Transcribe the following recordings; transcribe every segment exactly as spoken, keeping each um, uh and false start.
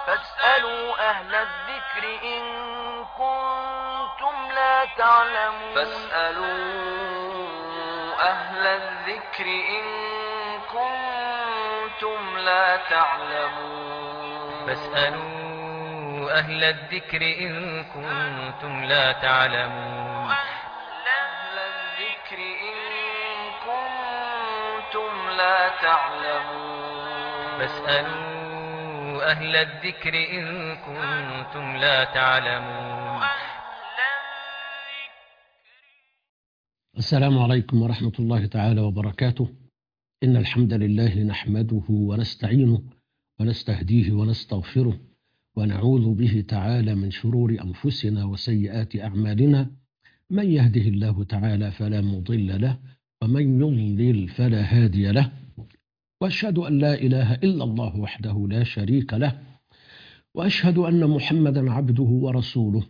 فاسألوا أهل الذكر إن كنتم لا تعلمون فاسألوا أهل الذكر إن كنتم لا تعلمون فاسألوا أهل الذكر إن كنتم لا تعلمون أهل الذكر إن كنتم لا تعلمون فاسألوا أهل الذكر إن كنتم لا تعلمون. السلام عليكم ورحمة الله تعالى وبركاته. إن الحمد لله نحمده ونستعينه ونستهديه ونستغفره ونعوذ به تعالى من شرور أنفسنا وسيئات أعمالنا. من يهده الله تعالى فلا مضل له ومن يضلل فلا هادي له، وأشهد أن لا إله إلا الله وحده لا شريك له، وأشهد أن محمدا عبده ورسوله.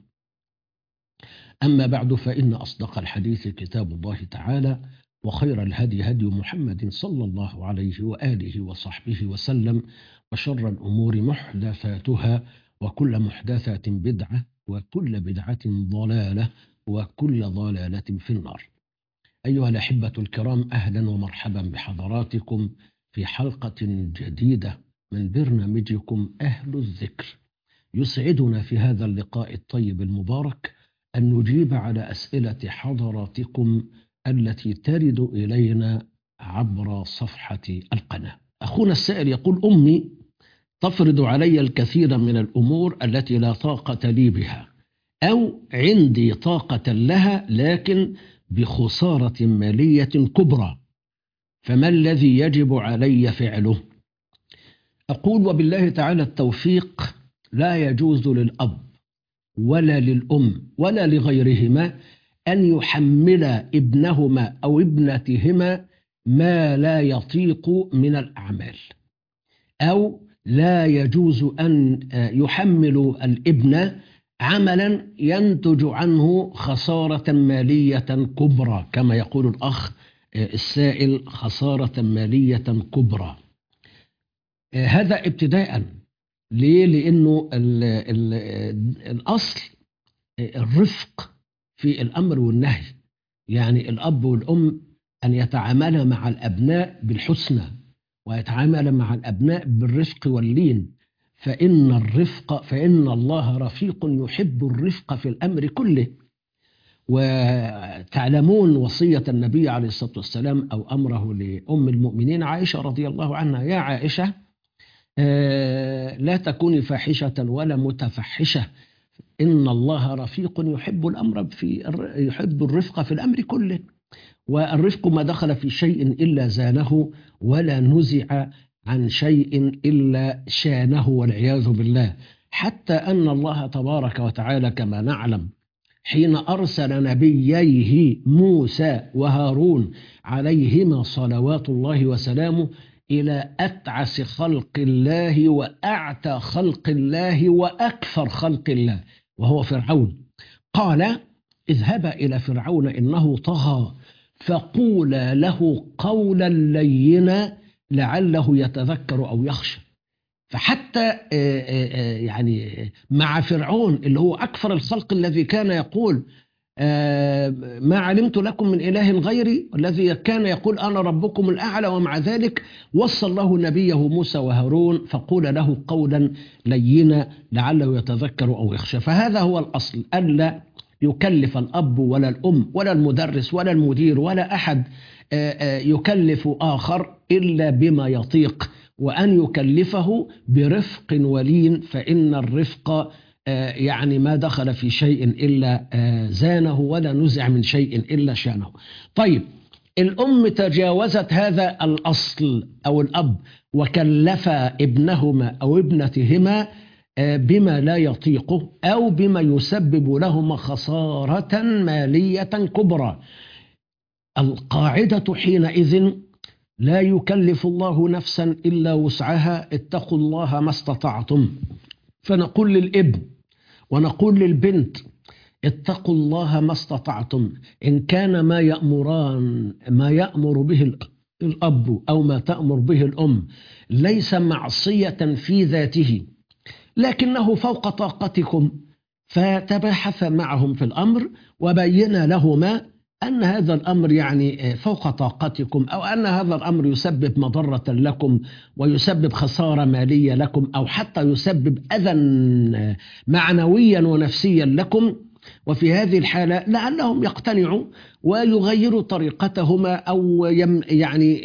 أما بعد، فإن أصدق الحديث كتاب الله تعالى، وخير الهدي هدي محمد صلى الله عليه وآله وصحبه وسلم، وشر الأمور محدثاتها، وكل محدثة بدعة، وكل بدعة ضلالة، وكل ضلالة في النار. أيها الأحبة الكرام، أهلا ومرحبا بحضراتكم في حلقة جديدة من برنامجكم أهل الذكر. يسعدنا في هذا اللقاء الطيب المبارك أن نجيب على أسئلة حضراتكم التي ترد إلينا عبر صفحة القناة. أخونا السائل يقول: أمي تفرض علي الكثير من الأمور التي لا طاقة لي بها، أو عندي طاقة لها لكن بخسارة مالية كبرى، فما الذي يجب علي فعله؟ أقول وبالله تعالى التوفيق. لا يجوز للأب ولا للأم ولا لغيرهما أن يحمل ابنهما أو ابنتهما ما لا يطيق من الأعمال، أو لا يجوز أن يحمل الابن عملا ينتج عنه خسارة مالية كبرى، كما يقول الأخ السائل: خسارة مالية كبرى. هذا ابتداء. ليه؟ لأنه ال ال الأصل الرفق في الأمر والنهي، يعني الأب والأم أن يتعامل مع الأبناء بالحسنى، ويتعامل مع الأبناء بالرفق واللين، فإن الرفق فإن الله رفيق يحب الرفق في الأمر كله. وتعلمون وصية النبي عليه الصلاة والسلام أو أمره لأم المؤمنين عائشة رضي الله عنها: يا عائشة، لا تكوني فاحشة ولا متفحشة، إن الله رفيق يحب الأمر في يحب الرفق في الأمر كله. والرفق ما دخل في شيء إلا زانه، ولا نزع عن شيء إلا شانه، والعياذ بالله. حتى أن الله تبارك وتعالى كما نعلم حين أرسل نبييه موسى وهارون عليهما صلوات الله وسلامه إلى أتعس خلق الله وأعتى خلق الله وأكثر خلق الله، وهو فرعون، قال: اذهبا إلى فرعون إنه طغى فقولا له قولا لينا لعله يتذكر أو يخشى. فحتى يعني مع فرعون اللي هو أكثر الخلق، الذي كان يقول: ما علمت لكم من إله غيري، والذي كان يقول: أنا ربكم الأعلى، ومع ذلك وصى الله نبيه موسى وهارون فقول له قولا لينا لعله يتذكر أو يخشى. فهذا هو الأصل، ألا يكلف الأب ولا الأم ولا المدرس ولا المدير ولا أحد يكلف آخر إلا بما يطيق، وأن يكلفه برفق ولين، فإن الرفق يعني ما دخل في شيء إلا زانه، ولا نزع من شيء إلا شانه. طيب، الأم تجاوزت هذا الأصل أو الأب وكلف ابنهما أو ابنتهما بما لا يطيقه، أو بما يسبب لهما خسارة مالية كبرى. القاعدة حينئذ: لا يكلف الله نفسا إلا وسعها، اتقوا الله ما استطعتم. فنقول للابن ونقول للبنت: اتقوا الله ما استطعتم. إن كان ما يأمران ما يأمر به الأب أو ما تأمر به الأم ليس معصية في ذاته، لكنه فوق طاقتكم. فتباحث معهم في الأمر وبين لهما أن هذا الأمر يعني فوق طاقتكم، أو أن هذا الأمر يسبب مضرة لكم ويسبب خسارة مالية لكم، أو حتى يسبب أذى معنويا ونفسيا لكم. وفي هذه الحالة لعلهم يقتنعوا ويغيروا طريقتهما، أو يعني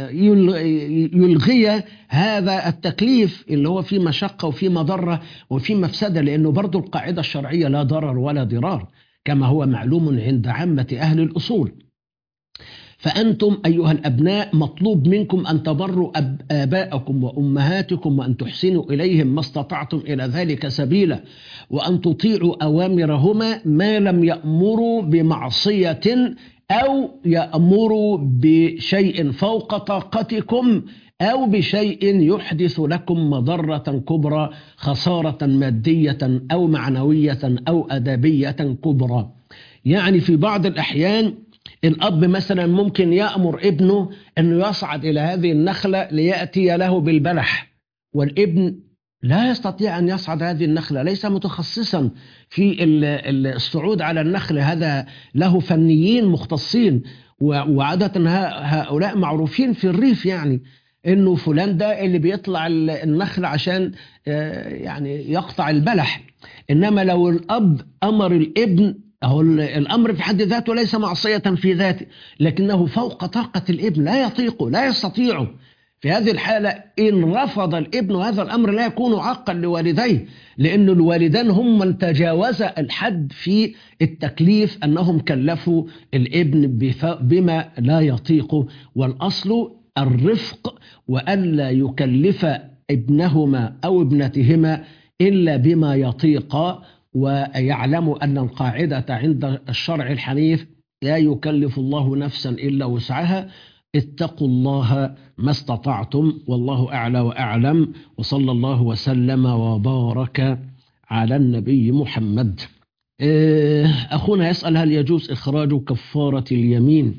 يلغي هذا التكليف اللي هو فيه مشقة وفيه مضرة وفيه مفسدة، لأنه برضو القاعدة الشرعية لا ضرر ولا ضرار كما هو معلوم عند عامة أهل الأصول. فأنتم أيها الأبناء مطلوب منكم أن تبروا آباءكم وأمهاتكم وأن تحسنوا إليهم ما استطعتم إلى ذلك سبيلا، وأن تطيعوا أوامرهما ما لم يأمروا بمعصية أو يأمروا بشيء فوق طاقتكم أو بشيء يحدث لكم مضرة كبرى، خسارة مادية أو معنوية أو أدبية كبرى. يعني في بعض الأحيان الأب مثلا ممكن يأمر ابنه أنه يصعد إلى هذه النخلة ليأتي له بالبلح، والابن لا يستطيع أن يصعد هذه النخلة، ليس متخصصا في الصعود على النخلة، هذا له فنيين مختصين. وعادة هؤلاء معروفين في الريف، يعني إنه فلان ده اللي بيطلع النخلة عشان يعني يقطع البلح. إنما لو الأب أمر الابن، أهو الأمر في حد ذاته ليس معصية في ذاته، لكنه فوق طاقة الابن، لا يطيقه لا يستطيعه. في هذه الحالة إن رفض الابن هذا الأمر لا يكون عاقا لوالديه، لأن الوالدان هم من تجاوز الحد في التكليف، أنهم كلفوا الابن بما لا يطيقه. والأصل الرفق، وألا يكلف ابنهما أو ابنتهما إلا بما يطيق. ويعلم أن القاعدة عند الشرع الحنيف لا يكلف الله نفسا إلا وسعها، اتقوا الله ما استطعتم، والله أعلى وأعلم، وصلى الله وسلم وبارك على النبي محمد. أخونا يسأل هل يجوز إخراج كفارة اليمين؟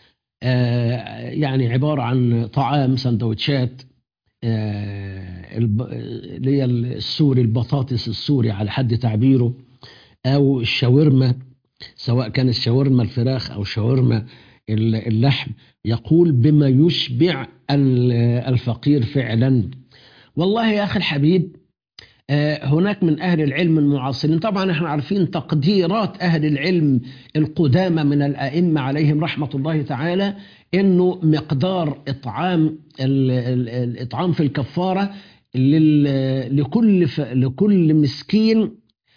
يعني عبارة عن طعام سندوتشات اللي هي السوري، البطاطس السوري على حد تعبيره، أو الشاورما، سواء كان الشاورما الفراخ أو شاورما اللحم، يقول بما يشبع الفقير فعلا. والله يا أخي الحبيب، هناك من أهل العلم المعاصرين، طبعا احنا عارفين تقديرات أهل العلم القدامى من الأئمة عليهم رحمة الله تعالى، إنه مقدار إطعام الإطعام في الكفارة لكل لكل مسكين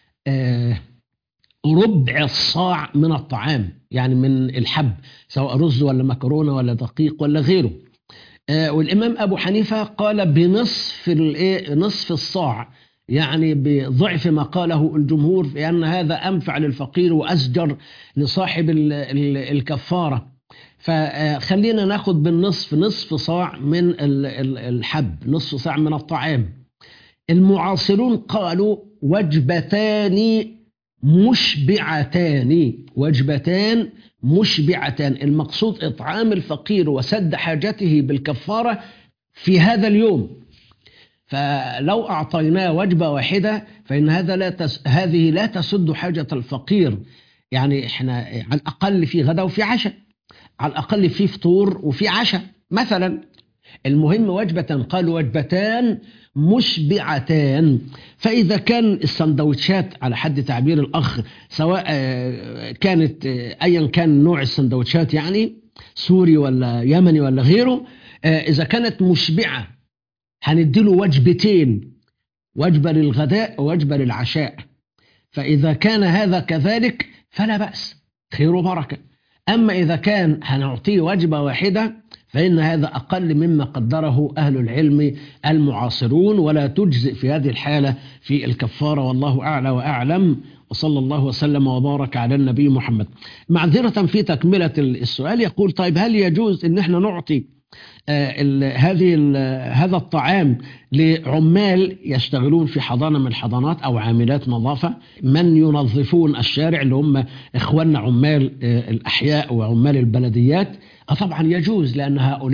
ربع الصاع من الطعام، يعني من الحب، سواء رز ولا مكرونة ولا دقيق ولا غيره. والإمام أبو حنيفة قال بنصف نصف الصاع، يعني بضعف ما قاله الجمهور، في أن هذا أنفع للفقير وأسجر لصاحب الكفارة. فخلينا ناخد بالنصف، نصف صاع من الحب، نصف صاع من الطعام. المعاصرون قالوا وجبتان مشبعتان، وجبتان مشبعتان، المقصود إطعام الفقير وسد حاجته بالكفارة في هذا اليوم. فلو أعطيناه وجبة واحدة فإن هذا لا تس... هذه لا تسد حاجة الفقير. يعني إحنا على الأقل في غدا وفي عشاء، على الأقل في فطور وفي عشاء مثلا. المهم وجبة، قالوا وجبتان مشبعتان. فإذا كان السندوتشات على حد تعبير الأخ، سواء كانت أيا كان نوع السندوتشات، يعني سوري ولا يمني ولا غيره، إذا كانت مشبعة هنديله وجبتين، وجبة للغداء ووجبة للعشاء. فإذا كان هذا كذلك فلا بأس، خير وبركة. أما إذا كان هنعطيه وجبة واحدة فإن هذا أقل مما قدره أهل العلم المعاصرون، ولا تجزئ في هذه الحالة في الكفارة، والله أعلى وأعلم، وصلى الله وسلم وبارك على النبي محمد. معذرة في تكملة السؤال، يقول طيب هل يجوز أن احنا نعطي آه هذه هذا الطعام لعمال يشتغلون في حضانة من الحضانات أو عاملات نظافة، من ينظفون الشارع، اللي هم إخواننا عمال آه الأحياء وعمال البلديات؟ آه طبعا يجوز، لأن هؤلاء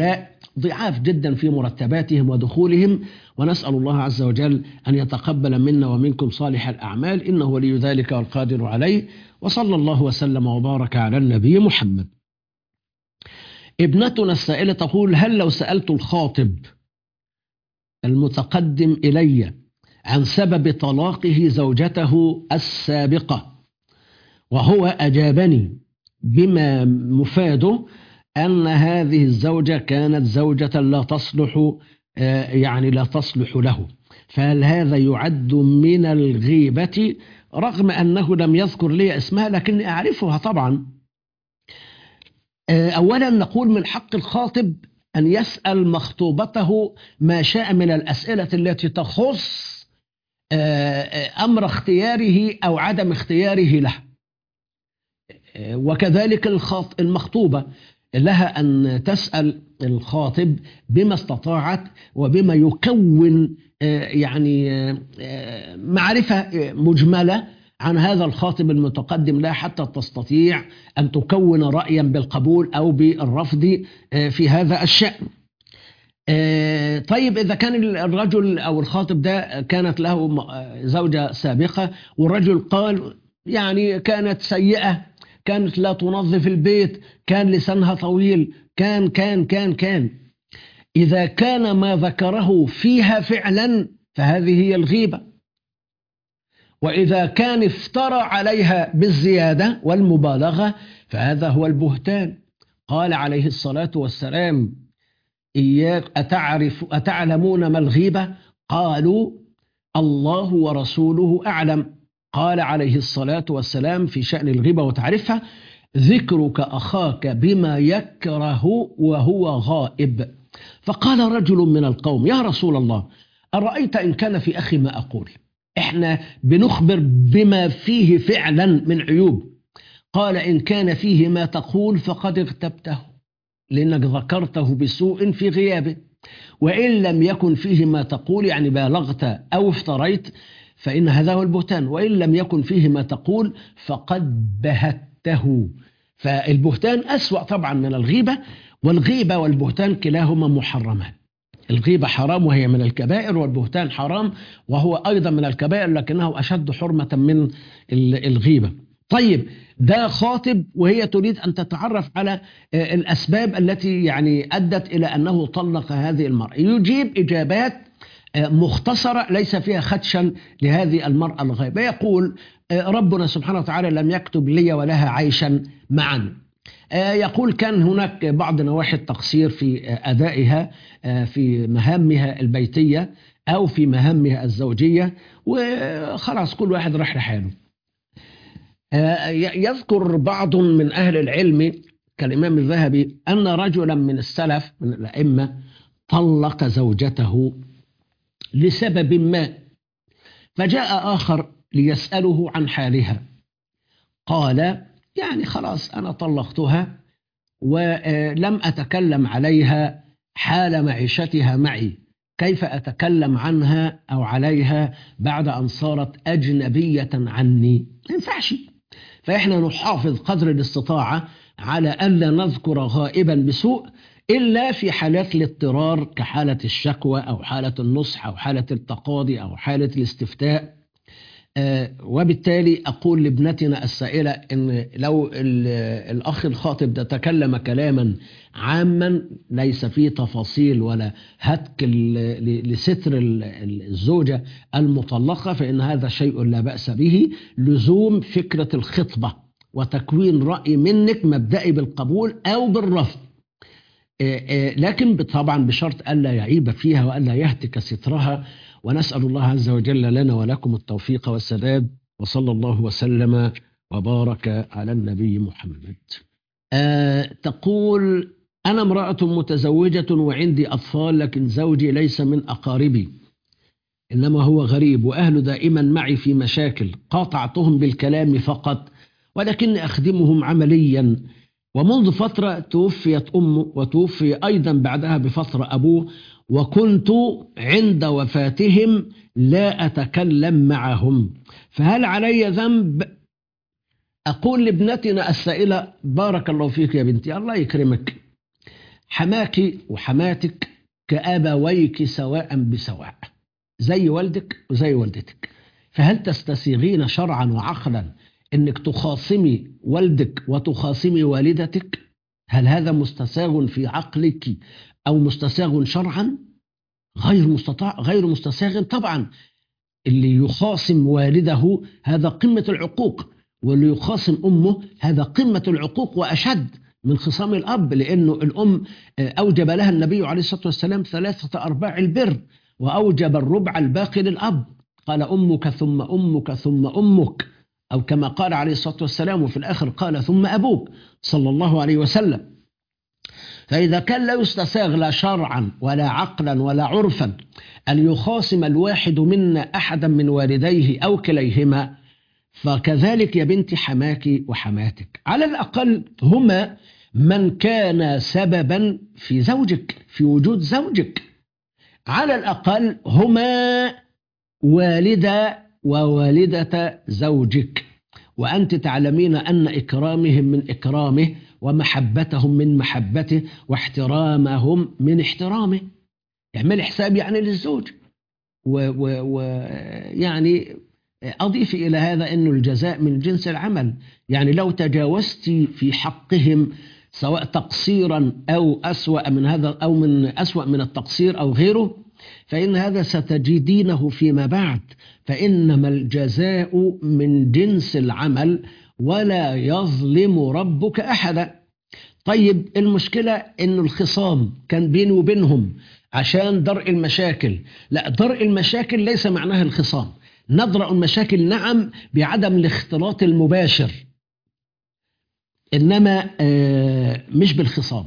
ضعاف جدا في مرتباتهم ودخولهم، ونسأل الله عز وجل أن يتقبل منا ومنكم صالح الأعمال، إنه ولي ذلك والقادر عليه. وصلى الله وسلم وبارك على النبي محمد. ابنتنا السائلة تقول: هل لو سألت الخاطب المتقدم إلي عن سبب طلاقه زوجته السابقة وهو أجابني بما مفاده أن هذه الزوجة كانت زوجة لا تصلح، يعني لا تصلح له، فهل هذا يعد من الغيبة؟ رغم أنه لم يذكر لي اسمها لكني أعرفها طبعا. أولا نقول من حق الخاطب أن يسأل مخطوبته ما شاء من الأسئلة التي تخص أمر اختياره أو عدم اختياره له، وكذلك المخطوبة لها أن تسأل الخاطب بما استطاعت وبما يكون يعني معرفة مجملة عن هذا الخاطب المتقدم لها حتى تستطيع أن تكون رأيا بالقبول أو بالرفض في هذا الشأن. طيب إذا كان الرجل أو الخاطب ده كانت له زوجة سابقة والرجل قال يعني كانت سيئة، كانت لا تنظف البيت، كان لسانها طويل، كان كان كان كان إذا كان ما ذكره فيها فعلا فهذه هي الغيبة، وإذا كان افترى عليها بالزيادة والمبالغة فهذا هو البهتان. قال عليه الصلاة والسلام: إياك أتعرف أتعلمون ما الغيبة؟ قالوا: الله ورسوله أعلم. قال عليه الصلاة والسلام في شأن الغيبة وتعرفها: ذكرك أخاك بما يكره وهو غائب. فقال رجل من القوم: يا رسول الله، أرأيت إن كان في أخي ما أقول؟ إحنا بنخبر بما فيه فعلا من عيوب. قال: إن كان فيه ما تقول فقد اغتبته، لأنك ذكرته بسوء في غيابه، وإن لم يكن فيه ما تقول يعني بالغت أو افتريت فإن هذا هو البهتان، وإن لم يكن فيه ما تقول فقد بهته. فالبهتان أسوأ طبعا من الغيبة، والغيبة والبهتان كلاهما محرمان. الغيبة حرام وهي من الكبائر، والبهتان حرام وهو أيضا من الكبائر لكنه أشد حرمة من الغيبة. طيب ده خاطب وهي تريد أن تتعرف على الأسباب التي يعني أدت إلى أنه طلق هذه المرأة، يجيب إجابات مختصرة ليس فيها خدشا لهذه المرأة الغيبة. يقول: ربنا سبحانه وتعالى لم يكتب لي ولها عيشا معا. يقول: كان هناك بعض نواحي التقصير في أدائها في مهامها البيتية أو في مهامها الزوجية، وخلاص كل واحد راح لحاله. يذكر بعض من أهل العلم كالإمام الذهبي أن رجلا من السلف من الأئمة طلق زوجته لسبب ما، فجاء آخر ليسأله عن حالها، قال: يعني خلاص أنا طلقتها ولم أتكلم عليها حال معيشتها معي، كيف أتكلم عنها أو عليها بعد أن صارت أجنبية عني؟ ما ينفعش. فإحنا نحافظ قدر الاستطاعة على ألا نذكر غائبا بسوء إلا في حالات الاضطرار كحالة الشكوى أو حالة النصح أو حالة التقاضي أو حالة الاستفتاء. آه وبالتالي أقول لابنتنا السائلة إن لو الأخ الخاطب ده تكلم كلاما عاما ليس فيه تفاصيل ولا هتك لستر الزوجة المطلقة فإن هذا شيء لا بأس به. لزوم فكرة الخطبة وتكوين رأي منك مبدئي بالقبول أو بالرفض، لكن طبعا بشرط ألا يعيب فيها وألا يهتك سترها. ونسأل الله عز وجل لنا ولكم التوفيق والسداد، وصلى الله وسلم وبارك على النبي محمد. أه تقول: أنا امرأة متزوجة وعندي أطفال، لكن زوجي ليس من أقاربي إنما هو غريب، وأهله دائما معي في مشاكل، قاطعتهم بالكلام فقط ولكني أخدمهم عمليا، ومنذ فترة توفيت أمه وتوفي أيضا بعدها بفترة أبوه، وكنت عند وفاتهم لا أتكلم معهم، فهل علي ذنب؟ أقول لابنتنا السائلة: بارك الله فيك يا بنتي، الله يكرمك، حماك وحماتك كأبويك سواء بسواء، زي والدك وزي والدتك. فهل تستسيغين شرعا وعقلا انك تخاصمي والدك وتخاصمي والدتك؟ هل هذا مستساغ في عقلك او مستساغ شرعا؟ غير مستطاع، غير مستساغ طبعا. اللي يخاصم والده هذا قمة العقوق، واللي يخاصم أمه هذا قمة العقوق وأشد من خصام الأب، لأنه الأم أوجب لها النبي عليه الصلاة والسلام ثلاثة أرباع البر، وأوجب الربع الباقي للأب. قال أمك ثم أمك ثم أمك، أو كما قال عليه الصلاة والسلام، وفي الآخر قال ثم أبوك صلى الله عليه وسلم. فإذا كان لا يستساغ لا شرعا ولا عقلا ولا عرفا أن يخاصم الواحد منا أحدا من والديه أو كليهما، فكذلك يا بنتي حماك وحماتك. على الأقل هما من كان سببا في زوجك، في وجود زوجك. على الأقل هما والدة ووالدة زوجك، وأنت تعلمين أن إكرامهم من إكرامه، ومحبتهم من محبته، واحترامهم من احترامه. اعمل حساب يعني للزوج. ويعني أضيف إلى هذا أن الجزاء من جنس العمل. يعني لو تجاوزت في حقهم سواء تقصيرا أو أسوأ من هذا، أو من أسوأ من التقصير أو غيره، فإن هذا ستجدينه فيما بعد. فإنما الجزاء من جنس العمل، ولا يظلم ربك أحدا. طيب المشكلة إن الخصام كان بيني وبينهم عشان درء المشاكل. لا، درء المشاكل ليس معناها الخصام. ندرأ المشاكل نعم بعدم الاختلاط المباشر، إنما مش بالخصام.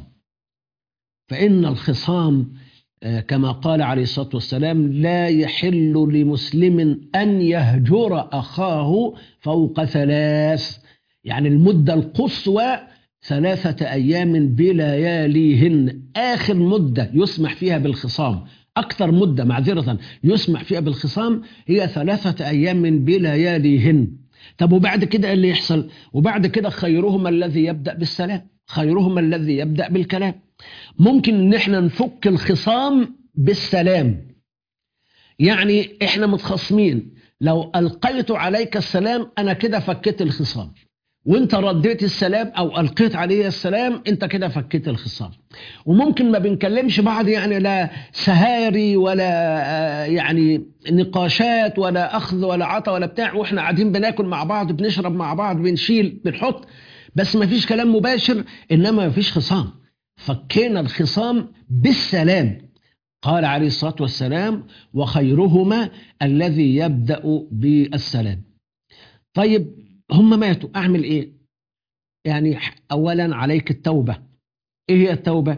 فإن الخصام كما قال عليه الصلاة والسلام: لا يحل لمسلم أن يهجر أخاه فوق ثلاث. يعني المدة القصوى ثلاثة أيام بلياليهن. آخر مدة يسمح فيها بالخصام، أكثر مدة معذرة يسمح فيها بالخصام هي ثلاثة أيام بلياليهن. طب وبعد كده اللي يحصل؟ وبعد كده خيرهم الذي يبدأ بالسلام، خيرهم الذي يبدأ بالكلام. ممكن ان احنا نفك الخصام بالسلام. يعني احنا متخاصمين، لو ألقيت عليك السلام أنا كده فكيت الخصام، وانت رديت السلام أو ألقيت علي السلام انت كده فكيت الخصام. وممكن ما بنكلمش بعض، يعني لا سهاري ولا يعني نقاشات ولا أخذ ولا عطا ولا بتاع، واحنا قاعدين بناكل مع بعض، بنشرب مع بعض، بنشيل بنحط، بس ما فيش كلام مباشر، إنما ما فيش خصام. فكينا الخصام بالسلام. قال عليه الصلاة والسلام: وخيرهما الذي يبدأ بالسلام. طيب هم ماتوا، أعمل إيه؟ يعني أولا عليك التوبة. إيه هي التوبة؟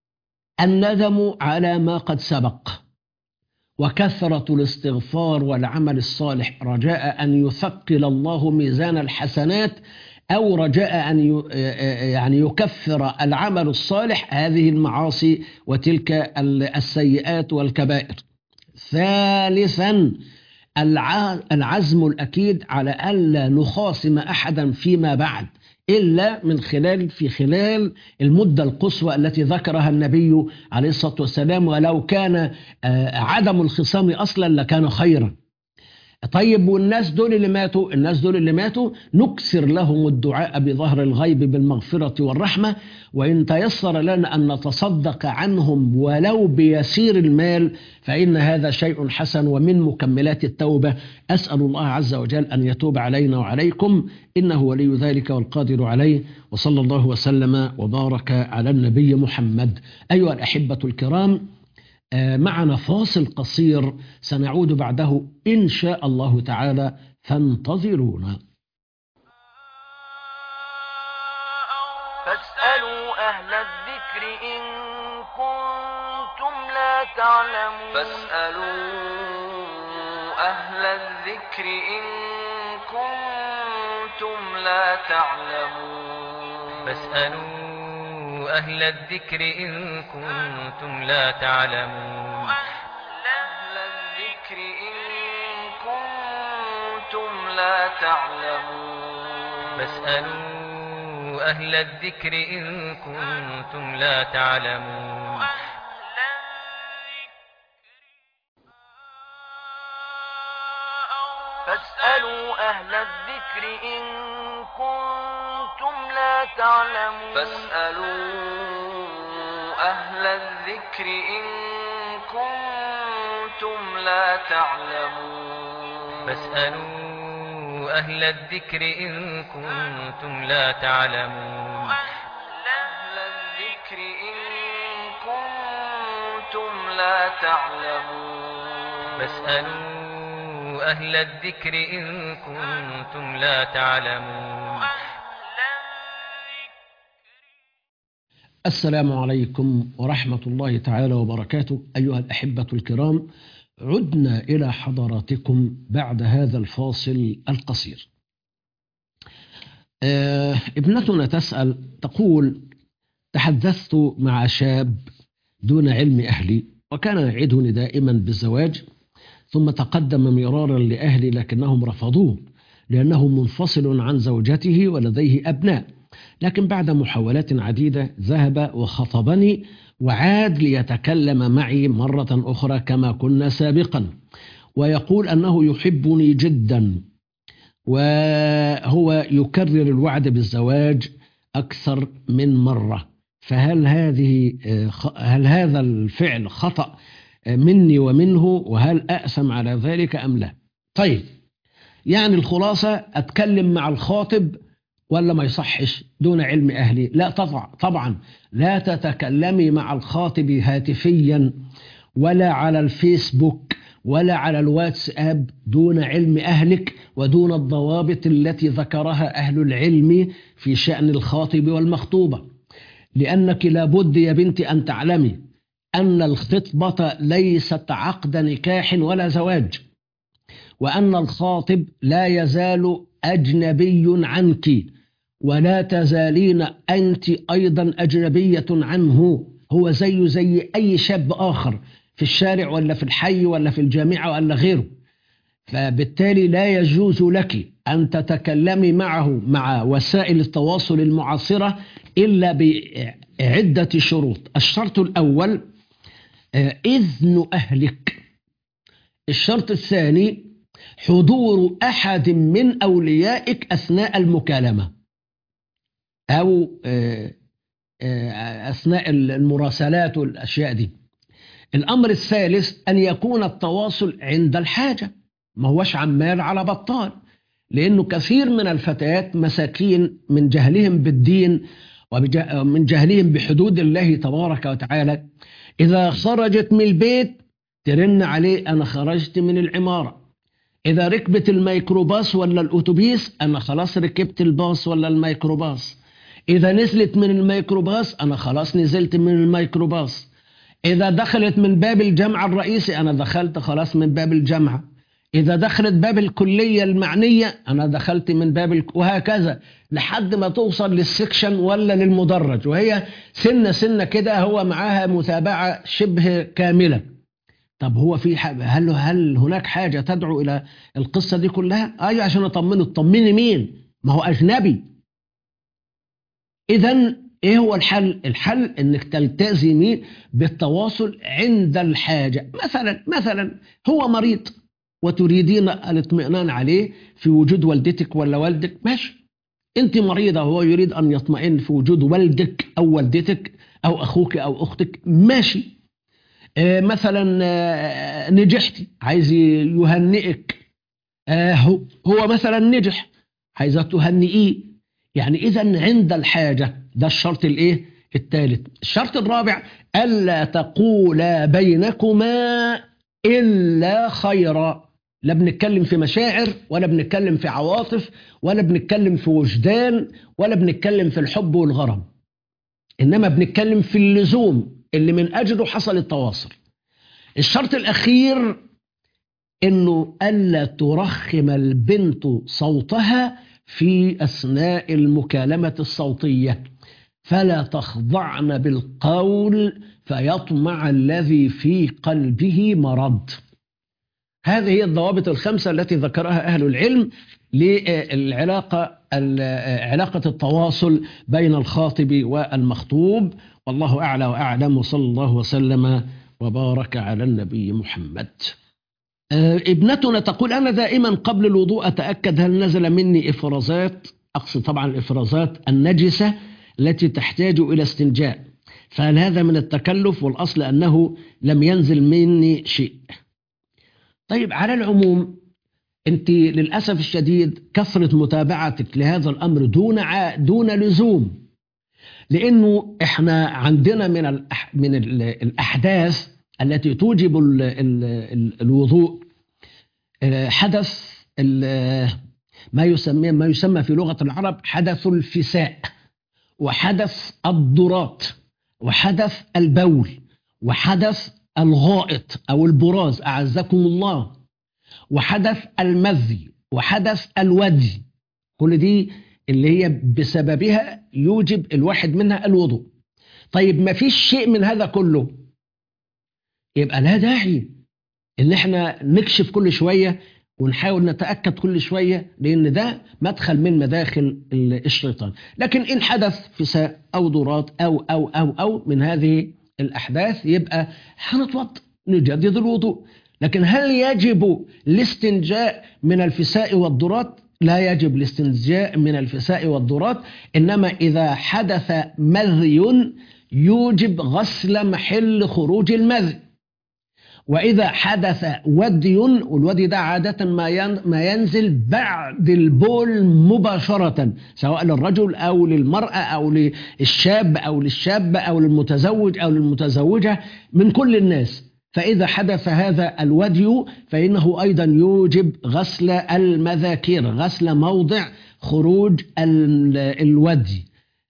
الندم على ما قد سبق، وكثرة الاستغفار والعمل الصالح، رجاء أن يثقل الله ميزان الحسنات، أو رجاء أن يعني يكفر العمل الصالح هذه المعاصي وتلك السيئات والكبائر. ثالثا العزم الأكيد على ألا نخاصم أحدا فيما بعد إلا من خلال في خلال المدة القصوى التي ذكرها النبي عليه الصلاة والسلام، ولو كان عدم الخصام أصلا لكان خيرا. طيب والناس دول اللي ماتوا، الناس دول اللي ماتوا نكسر لهم الدعاء بظهر الغيب بالمغفرة والرحمة، وإن تيسر لنا أن نتصدق عنهم ولو بيسير المال فإن هذا شيء حسن ومن مكملات التوبة. أسأل الله عز وجل أن يتوب علينا وعليكم، إنه ولي ذلك والقادر عليه. وصلى الله وسلم وبارك على النبي محمد. أيها الأحبة الكرام، معنا فاصل قصير سنعود بعده إن شاء الله تعالى، فانتظرونا. فاسألوا أهل الذكر إن كنتم لا تعلمون فاسألوا أهل الذكر إن كنتم لا تعلمون فاسألوا أهل الذكر إن كنتم لا تعلمون أهل الذكر إن كنتم لا تعلمون فاسألوا أهل الذكر إن كنتم لا تعلمون فاسألوا أهل الذكر إن كنتم لا تعلمون فاسألوا أهل الذكر إن كنتم لا تعلمون فاسألوا أهل الذكر إن كنتم لا تعلمون أهل الذكر إن كنتم لا تعلمون فاسألوا أهل الذكر إن كنتم لا تعلمون. السلام عليكم ورحمة الله تعالى وبركاته. أيها الأحبة الكرام، عدنا إلى حضراتكم بعد هذا الفاصل القصير. آه ابنتنا تسأل تقول: تحدثت مع شاب دون علم أهلي، وكان يعدني دائما بالزواج، ثم تقدم مرارا لأهلي لكنهم رفضوه لأنه منفصل عن زوجته ولديه أبناء، لكن بعد محاولات عديدة ذهب وخطبني وعاد ليتكلم معي مرة أخرى كما كنا سابقا، ويقول أنه يحبني جدا، وهو يكرر الوعد بالزواج أكثر من مرة. فهل هذه هل هذا الفعل خطأ مني ومنه، وهل أأثم على ذلك أم لا؟ طيب، يعني الخلاصة أتكلم مع الخاطب ولا ما يصحش دون علم أهلي؟ لا طبعا طبعا لا تتكلمي مع الخاطب هاتفيا ولا على الفيسبوك ولا على الواتساب دون علم أهلك ودون الضوابط التي ذكرها أهل العلم في شأن الخاطب والمخطوبة، لأنك لابد يا بنتي أن تعلمي أن الخطبة ليست عقد نكاح ولا زواج، وأن الخاطب لا يزال أجنبي عنك، ولا تزالين أنت أيضا أجنبية عنه. هو زي زي أي شاب آخر في الشارع ولا في الحي ولا في الجامعة ولا غيره، فبالتالي لا يجوز لك أن تتكلمي معه مع وسائل التواصل المعاصرة إلا بعدة شروط. الشرط الأول إذن أهلك. الشرط الثاني حضور أحد من أوليائك أثناء المكالمة أو أثناء المراسلات والأشياء دي. الأمر الثالث أن يكون التواصل عند الحاجة، ما هوش عمال على بطال، لأنه كثير من الفتيات مساكين من جهلهم بالدين ومن جهلهم بحدود الله تبارك وتعالى، إذا خرجت من البيت ترن عليه: أنا خرجت من العمارة. إذا ركبت الميكروباص ولا الأوتوبيس: أنا خلاص ركبت الباص ولا الميكروباص. إذا نزلت من الميكروباص: أنا خلاص نزلت من الميكروباص. إذا دخلت من باب الجامعة الرئيسي: أنا دخلت خلاص من باب الجامعة. إذا دخلت باب الكلية المعنية: أنا دخلت من باب ال... وهكذا لحد ما توصل للسكشن ولا للمدرج، وهي سنة سنة كده هو معاها متابعة شبه كاملة. طب هو في ح... هل هل هناك حاجة تدعو إلى القصة دي كلها؟ أيوة، عشان أطمنه. تطمني مين؟ ما هو أجنبي. إذن إيه هو الحل؟ الحل إنك تلتزمي بالتواصل عند الحاجة. مثلا مثلا هو مريض وتريدين الاطمئنان عليه في وجود والدتك ولا والدك، ماشي. أنت مريضة وهو يريد أن يطمئن في وجود والدك أو والدتك أو أخوك أو أختك، ماشي. آه مثلا آه نجحتي، عايز يهنئك، آه هو, هو مثلا نجح، عايزة تهنئيه. يعني إذن عند الحاجة. ده الشرط الإيه؟ الثالث. الشرط الرابع: ألا تقولا بينكما إلا خيرا. لا بنتكلم في مشاعر ولا بنتكلم في عواطف ولا بنتكلم في وجدان ولا بنتكلم في الحب والغرام، إنما بنتكلم في اللزوم اللي من أجله حصل التواصل. الشرط الأخير إنه ألا ترخم البنت صوتها في أثناء المكالمة الصوتية، فلا تخضعن بالقول فيطمع الذي في قلبه مرض. هذه هي الضوابط الخمسة التي ذكرها أهل العلم للعلاقة علاقة التواصل بين الخاطب والمخطوب. والله أعلى وأعلم، وصلى الله وسلم وبارك على النبي محمد. ابنتنا تقول: أنا دائما قبل الوضوء أتأكد هل نزل مني إفرازات، أقصد طبعا الإفرازات النجسة التي تحتاج إلى استنجاء، فهل هذا من التكلف؟ والأصل أنه لم ينزل مني شيء. طيب، على العموم أنت للأسف الشديد كثرة متابعتك لهذا الأمر دون ع... دون لزوم، لأنه إحنا عندنا من الأح... من الأحداث التي توجب ال... ال... ال... الوضوء حدث ال... ما يسمى ما يسمى في لغة العرب حدث الفساء، وحدث الضرات، وحدث البول، وحدث الغائط أو البراز أعزكم الله، وحدث المذي، وحدث الودي. كل دي اللي هي بسببها يوجب الواحد منها الوضوء. طيب، ما فيش شيء من هذا كله، يبقى لا داعي ان احنا نكشف كل شوية ونحاول نتأكد كل شوية، لأن ده مدخل من مداخل الشيطان. لكن إن حدث فساء أو ضرات أو أو أو أو من هذه الأحداث، يبقى هنتوضأ نجدد الوضوء. لكن هل يجب الاستنجاء من الفساء والضرات؟ لا يجب الاستنجاء من الفساء والضرات، إنما إذا حدث مذي يوجب غسل محل خروج المذي. وإذا حدث ودي، والودي ده عادة ما ينزل بعد البول مباشرة، سواء للرجل أو للمرأة أو للشاب أو للشابة أو للمتزوج أو للمتزوجة، من كل الناس. فإذا حدث هذا الودي فإنه أيضا يوجب غسل المذاكير، غسل موضع خروج الودي.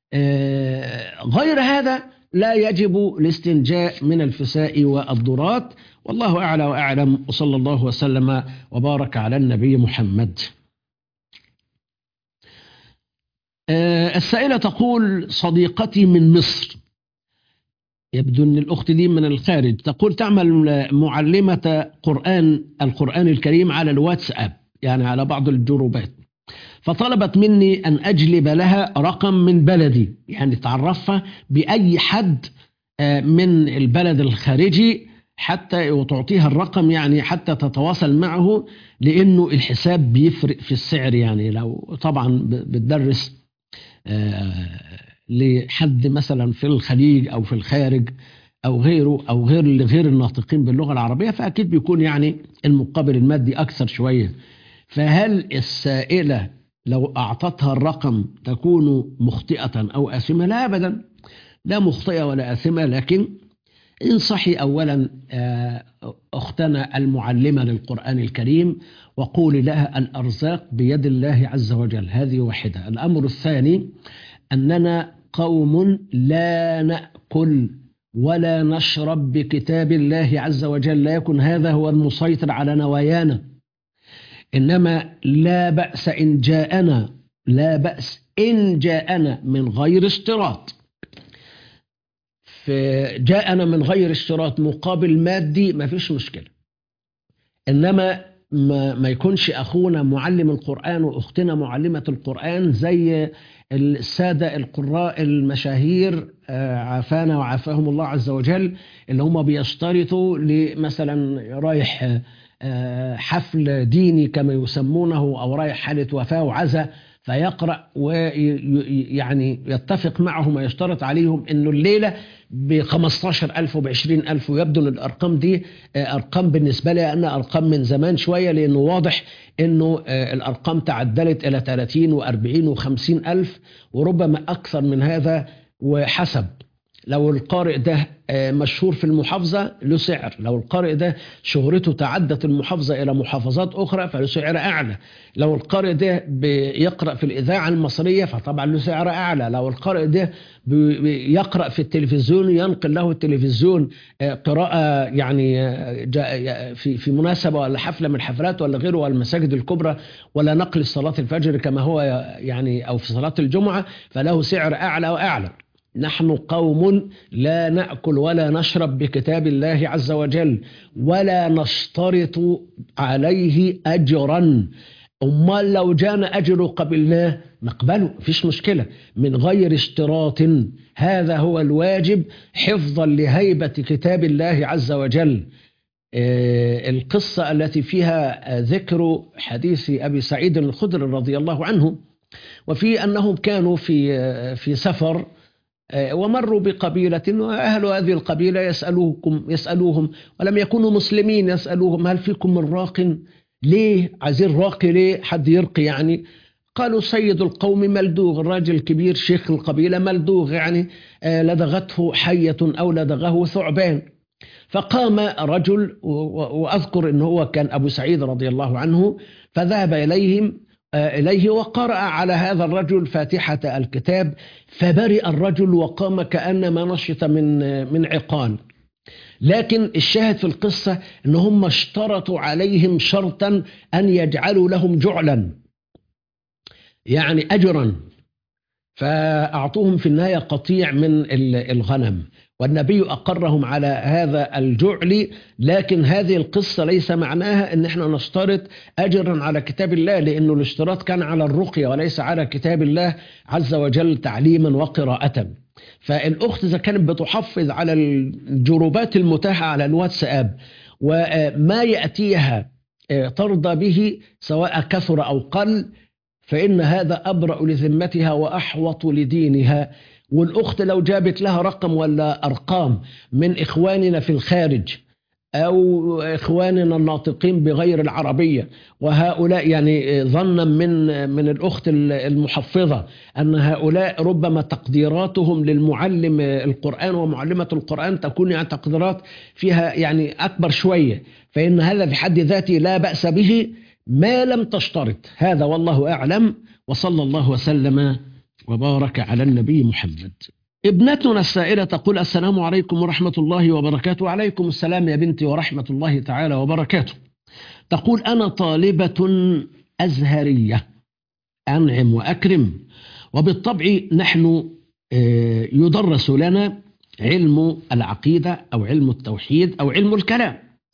غير هذا لا يجب الاستنجاء من الفساء والضرات. والله أعلى وأعلم، وصلى الله وسلم وبارك على النبي محمد. السائلة تقول: صديقتي من مصر، يبدو أن الأخت دي من الخارج، تقول تعمل معلمة قرآن القرآن الكريم على الواتساب، يعني على بعض الجروبات، فطلبت مني أن أجلب لها رقم من بلدي، يعني تعرفها بأي حد من البلد الخارجي حتى وتعطيها الرقم، يعني حتى تتواصل معه، لأنه الحساب بيفرق في السعر. يعني لو طبعا بتدرس لحد مثلا في الخليج أو في الخارج أو غيره أو غير لغير الناطقين باللغة العربية، فأكيد بيكون يعني المقابل المادي أكثر شوية. فهل السائلة لو أعطتها الرقم تكون مخطئة أو آثمة؟ لا أبدا، لا مخطئة ولا آثمة. لكن انصحي أولا أختنا المعلمة للقرآن الكريم وقولي لها: الأرزاق بيد الله عز وجل، هذه واحدة. الأمر الثاني أننا قوم لا نأكل ولا نشرب بكتاب الله عز وجل، لا يكن هذا هو المسيطر على نوايانا. إنما لا بأس إن جاءنا لا بأس إن جاءنا من غير اشتراط، فجاءنا من غير اشتراط مقابل مادي ما فيش مشكلة. إنما ما, ما يكونش أخونا معلم القرآن وأختنا معلمة القرآن زي السادة القراء المشاهير عافانا وعافاهم الله عز وجل، اللي هم بيشترطوا لمثلا رايح حفل ديني كما يسمونه، أو رايح حالة وفاة وعزاء، فيقرأ ويعني يتفق معهم ويشترط عليهم أنه الليلة بخمستاشر ألف وبعشرين ألف، ويبدو أن الأرقام دي أرقام بالنسبة لي أنها أرقام من زمان شوية، لأنه واضح أنه الأرقام تعدلت إلى ثلاثين وأربعين وخمسين ألف وربما أكثر من هذا. وحسب، لو القارئ ده مشهور في المحافظة له سعر، لو القارئ ده شهرته تعدت المحافظة إلى محافظات أخرى فله سعر أعلى، لو القارئ ده بيقرأ في الإذاعة المصرية فطبعا له سعر أعلى، لو القارئ ده بيقرأ في التلفزيون ينقل له التلفزيون قراءة يعني في في مناسبة ولا حفلة من الحفلات ولا غيره، ولا المساجد الكبرى، ولا نقل صلاة الفجر كما هو يعني أو في صلاة الجمعة، فله سعر أعلى وأعلى. نحن قوم لا نأكل ولا نشرب بكتاب الله عز وجل ولا نشترط عليه أجرا. أمال لو جانا أجر قبلناه نقبله، مفيش مشكلة، من غير اشتراط. هذا هو الواجب حفظا لهيبة كتاب الله عز وجل. القصة التي فيها ذكر حديث أبي سعيد الخدري رضي الله عنه، وفي أنهم كانوا في في سفر ومروا بقبيلة، وأهل هذه القبيلة يسألوكم يسألوهم ولم يكونوا مسلمين، يسألوهم هل فيكم من راق؟ ليه عايزين راقي؟ ليه حد يرقي يعني؟ قالوا سيد القوم ملدوغ، الراجل الكبير شيخ القبيلة ملدوغ، يعني لدغته حية أو لدغه ثعبان. فقام رجل، وأذكر أنه هو كان أبو سعيد رضي الله عنه، فذهب إليهم إليه وقرأ على هذا الرجل فاتحة الكتاب، فبرئ الرجل وقام كأنما نشط من من عقال. لكن الشاهد في القصة أنهم اشترطوا عليهم شرطا أن يجعلوا لهم جعلا، يعني أجرا، فأعطوهم في النهاية قطيع من الغنم، والنبي أقرهم على هذا الجعل. لكن هذه القصة ليس معناها أن احنا نشترط أجرا على كتاب الله، لأنه الاشتراط كان على الرقية وليس على كتاب الله عز وجل تعليما وقراءة. فالأخت إذا كانت بتحفظ على الجروبات المتاحة على الواتساب وما يأتيها ترضى به سواء كثر أو قل، فإن هذا أبرأ لذمتها وأحوط لدينها. والأخت لو جابت لها رقم ولا أرقام من إخواننا في الخارج أو إخواننا الناطقين بغير العربية، وهؤلاء يعني ظنا من من الأخت المحفظة أن هؤلاء ربما تقديراتهم للمعلم القرآن ومعلمة القرآن تكون يعني تقديرات فيها يعني أكبر شوية، فإن هذا في حد ذاته لا بأس به ما لم تشترط. هذا والله أعلم، وصلى الله وسلم وبارك على النبي محمد. ابنتنا السائلة تقول: السلام عليكم ورحمة الله وبركاته. وعليكم السلام يا بنتي ورحمة الله تعالى وبركاته. تقول: أنا طالبة أزهرية أنعم وأكرم، وبالطبع نحن يدرس لنا علم العقيدة أو علم التوحيد أو علم الكلام،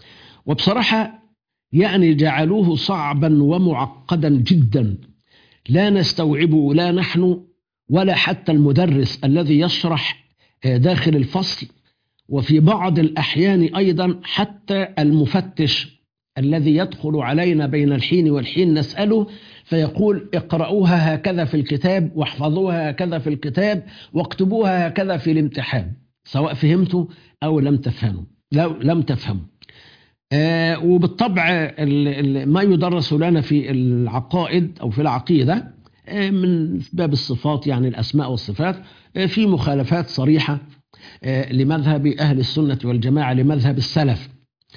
وبصراحة يعني جعلوه صعبا ومعقدا جدا، لا نستوعبه لا نحن ولا حتى المدرس الذي يشرح داخل الفصل، وفي بعض الأحيان أيضا حتى المفتش الذي يدخل علينا بين الحين والحين نسأله فيقول: اقرأوها هكذا في الكتاب واحفظوها هكذا في الكتاب واكتبوها هكذا في الامتحان، سواء فهمتوا أو لم تفهموا لو لم تفهموا. آه وبالطبع ما يدرس لنا في العقائد أو في العقيدة آه من باب الصفات، يعني الأسماء والصفات، آه في مخالفات صريحة آه لمذهب أهل السنة والجماعة، لمذهب السلف.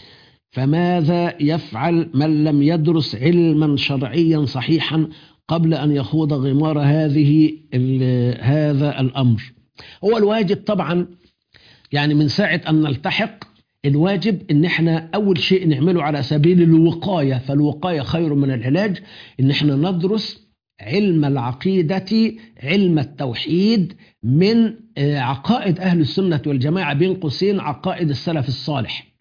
فماذا يفعل من لم يدرس علما شرعيا صحيحا قبل أن يخوض غمار هذه هذا الأمر؟ هو الواجب طبعا يعني من ساعة أن نلتحق الواجب ان احنا اول شيء نعمله على سبيل الوقاية، فالوقاية خير من العلاج، ان احنا ندرس علم العقيدة، علم التوحيد من عقائد اهل السنة والجماعة، بين قوسين عقائد السلف الصالح.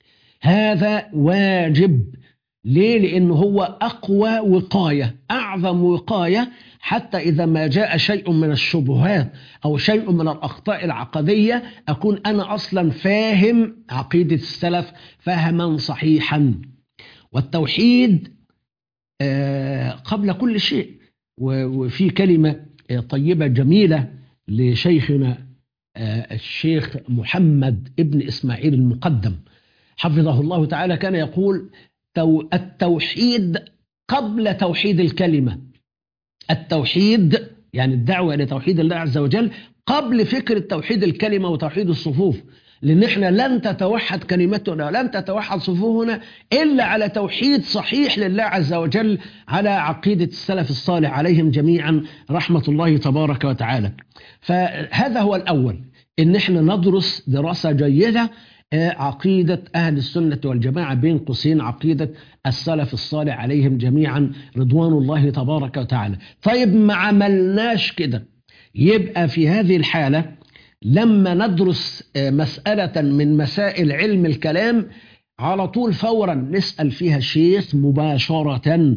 هذا واجب. ليه؟ لانه هو اقوى وقاية، اعظم وقاية، حتى إذا ما جاء شيء من الشبهات أو شيء من الأخطاء العقدية أكون أنا أصلا فاهم عقيدة السلف فهما صحيحا. والتوحيد قبل كل شيء. وفي كلمة طيبة جميلة لشيخنا الشيخ محمد ابن إسماعيل المقدم حفظه الله تعالى، كان يقول: التوحيد قبل توحيد الكلمة. التوحيد يعني الدعوة إلى توحيد الله عز وجل قبل فكرة توحيد الكلمة وتوحيد الصفوف، لأن احنا لن تتوحد كلمتنا ولن تتوحد صفوفنا إلا على توحيد صحيح لله عز وجل، على عقيدة السلف الصالح عليهم جميعا رحمة الله تبارك وتعالى. فهذا هو الأول، إن احنا ندرس دراسة جيدة عقيدة أهل السنة والجماعة، بين قوسين عقيدة السلف الصالح عليهم جميعا رضوان الله تبارك وتعالى. طيب ما عملناش كده، يبقى في هذه الحالة لما ندرس مسألة من مسائل علم الكلام على طول فورا نسأل فيها الشيخ مباشرة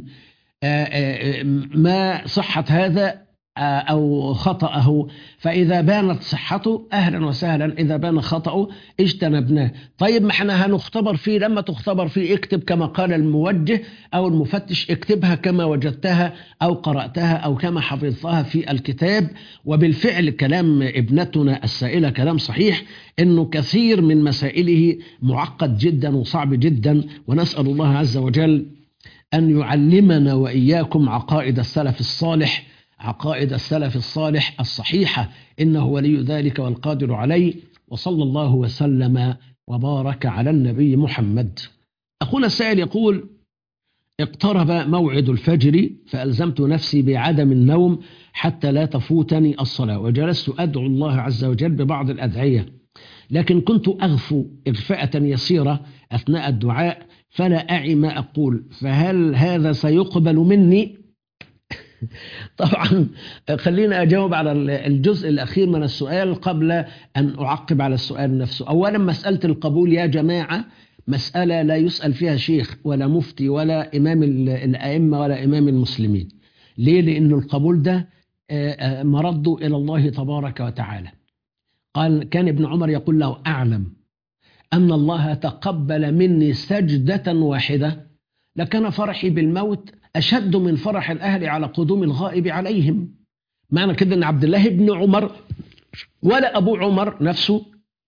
ما صحة هذا أو خطأه، فإذا بانت صحته أهلا وسهلا، إذا بان خطأه اجتنبناه. طيب ما احنا هنختبر فيه، لما تختبر فيه اكتب كما قال الموجه أو المفتش، اكتبها كما وجدتها أو قرأتها أو كما حفظتها في الكتاب. وبالفعل كلام ابنتنا السائلة كلام صحيح، إنه كثير من مسائله معقد جدا وصعب جدا، ونسأل الله عز وجل أن يعلمنا وإياكم عقائد السلف الصالح، عقائد السلف الصالح الصحيحة، إنه ولي ذلك والقادر عليه. وصلى الله وسلم وبارك على النبي محمد. أخونا السائل يقول: اقترب موعد الفجر فألزمت نفسي بعدم النوم حتى لا تفوتني الصلاة، وجلست أدعو الله عز وجل ببعض الأدعية، لكن كنت أغفو إغفاءة يسيرة أثناء الدعاء فلا أعي ما أقول، فهل هذا سيقبل مني؟ طبعا خلينا أجاوب على الجزء الأخير من السؤال قبل أن أعقب على السؤال نفسه. أولا مسألة القبول يا جماعة مسألة لا يسأل فيها شيخ ولا مفتي ولا إمام الأئمة ولا إمام المسلمين. ليه؟ لأن القبول ده مرده إلى الله تبارك وتعالى. قال كان ابن عمر يقول له: أعلم أن الله تقبل مني سجدة واحدة لكان فرحي بالموت أشد من فرح الأهل على قدوم الغائب عليهم. معنى كده أن عبد الله بن عمر ولا أبو عمر نفسه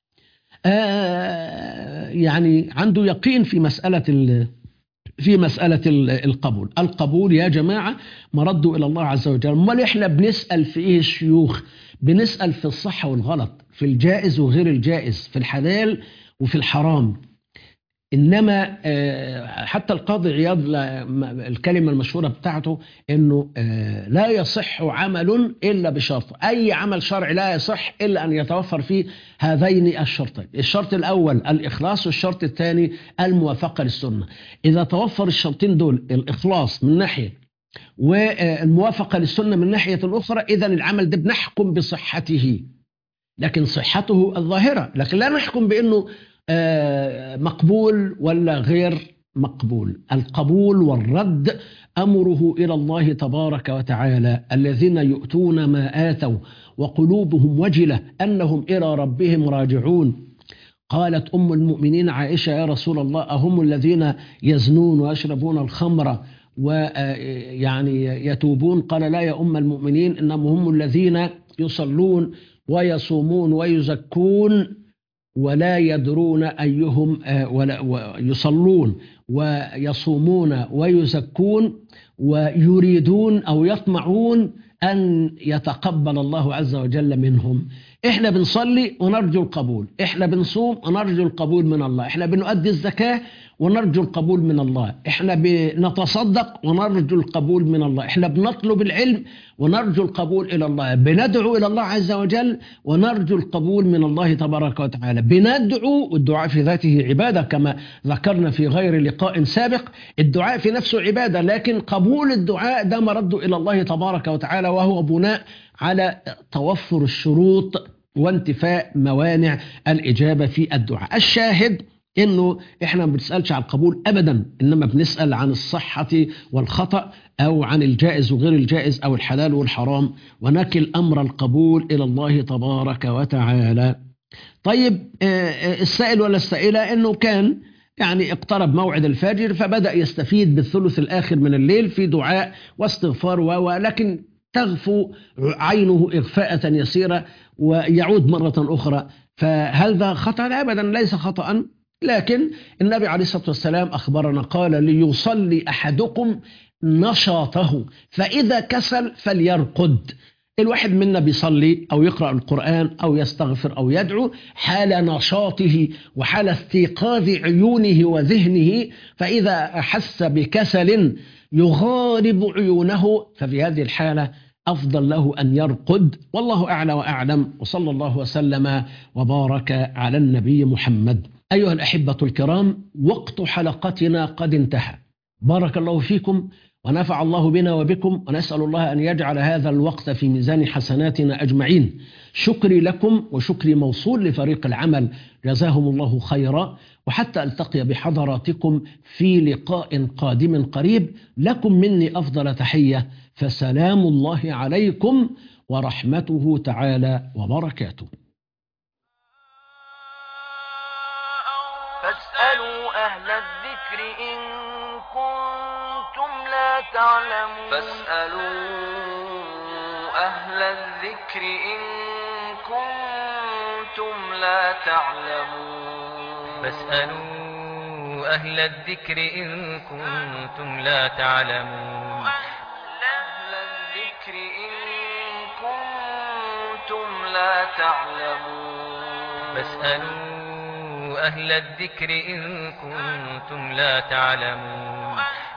آه يعني عنده يقين في مسألة في مسألة القبول. القبول يا جماعة مرده إلى الله عز وجل. امال إحنا بنسأل في إيه الشيوخ؟ بنسأل في الصح والغلط، في الجائز وغير الجائز، في الحلال وفي الحرام. إنما حتى القاضي عياض الكلمة المشهورة بتاعته إنه لا يصح عمل إلا بشرط. أي عمل شرعي لا يصح إلا أن يتوفر فيه هذين الشرطين. الشرط الأول الإخلاص، والشرط الثاني الموافقة للسنة. إذا توفر الشرطين دول، الإخلاص من ناحية والموافقة للسنة من ناحية الأخرى، إذا العمل ده بنحكم بصحته، لكن صحته الظاهرة، لكن لا نحكم بأنه مقبول ولا غير مقبول. القبول والرد أمره إلى الله تبارك وتعالى. الذين يؤتون ما آتوا وقلوبهم وجلة أنهم إلى ربهم راجعون. قالت أم المؤمنين عائشة: يا رسول الله، أهم الذين يزنون ويشربون الخمر ويعني يتوبون؟ قال: لا يا أم المؤمنين، إنهم هم الذين يصلون ويصومون ويزكون ولا يدرون أيهم ولا يصلون ويصومون ويزكون ويريدون أو يطمعون أن يتقبل الله عز وجل منهم. إحنا بنصلي ونرجو القبول، إحنا بنصوم ونرجو القبول من الله، إحنا بنؤدي الزكاة ونرجو القبول من الله، إحنا بنتصدق ونرجو القبول من الله، إحنا بنطلب العلم ونرجو القبول إلى الله، بندعو إلى الله عز وجل ونرجو القبول من الله تبارك وتعالى. بندعو، والدعاء في ذاته عبادة كما ذكرنا في غير لقاء سابق. الدعاء في نفسه عبادة، لكن قبول الدعاء ده مرد إلى الله تبارك وتعالى، وهو بناء على توفر الشروط وانتفاء موانع الإجابة في الدعاء. الشاهد إنه إحنا ما بنسألش عن القبول أبدا، إنما بنسأل عن الصحة والخطأ، أو عن الجائز وغير الجائز، أو الحلال والحرام، ونكل أمر القبول إلى الله تبارك وتعالى. طيب السائل ولا السائلة إنه كان يعني اقترب موعد الفجر فبدأ يستفيد بالثلث الآخر من الليل في دعاء واستغفار، ولكن تغفو عينه إغفاءة يسيرة ويعود مرة أخرى، فهل ذا خطأ؟ أبدا ليس خطأ، لكن النبي عليه الصلاة والسلام أخبرنا قال: ليصلي أحدكم نشاطه فإذا كسل فليرقد. الواحد منا بيصلي أو يقرأ القرآن أو يستغفر أو يدعو حال نشاطه وحال استيقاظ عيونه وذهنه، فإذا أحس بكسل يغالب عيونه ففي هذه الحالة أفضل له أن يرقد. والله أعلى وأعلم، وصلى الله وسلم وبارك على النبي محمد. أيها الأحبة الكرام، وقت حلقتنا قد انتهى. بارك الله فيكم ونفع الله بنا وبكم، ونسأل الله أن يجعل هذا الوقت في ميزان حسناتنا أجمعين. شكري لكم وشكري موصول لفريق العمل، جزاهم الله خيرا. وحتى ألتقي بحضراتكم في لقاء قادم قريب، لكم مني أفضل تحية، فسلام الله عليكم ورحمته تعالى وبركاته. فاسألوا أهل الذكر إن كنتم لا تعلمون فاسألوا أهل الذكر إن كنتم لا تعلمون فاسألوا أهل الذكر إن كنتم لا تعلمون أهل الذكر إن كنتم لا تعلمون فاسألوا أهل الذكر إن كنتم لا تعلمون